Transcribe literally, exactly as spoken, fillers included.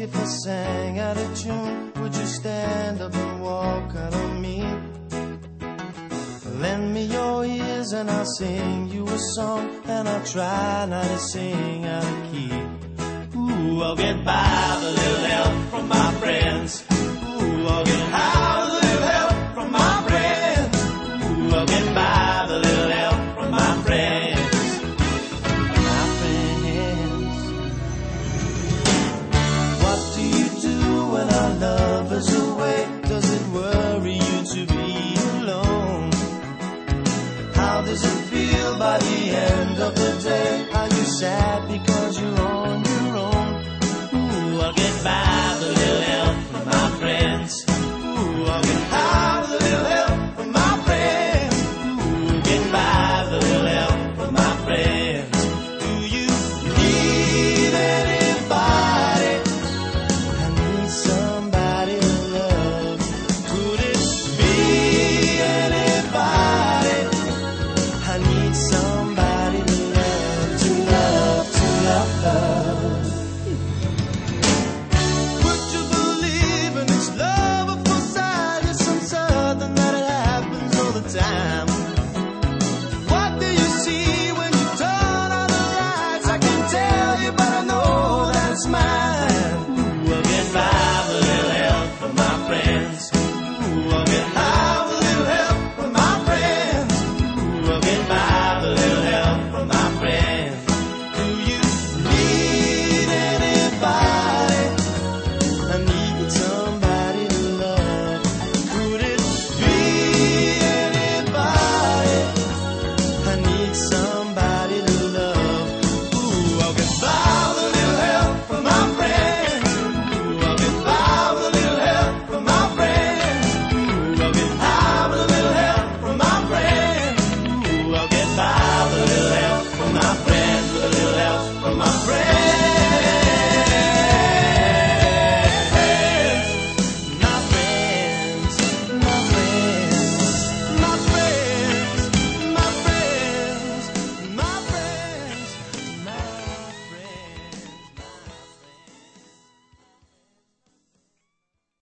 if I sang out of tune? Would you stand up and walk out on me? Lend me your ears and I'll sing you a song, and I'll try not to sing out of key. Ooh, I'll get by with a little help from my friends. Ooh, I'll get high with a little help from my friends. Ooh, I'll get by with a little help from my friends. My friends. What do you do when our love is away? Does it worry you to be alone? How does it feel by the end of the day? Are you sad because you're on your own? Ooh, I'll get by with a little help from my friends. Ooh, I'll get high with a little help from my friends. Ooh, get by with a little help from my friends. Do you need anybody? I need somebody to love. Could it be anybody? I need somebody.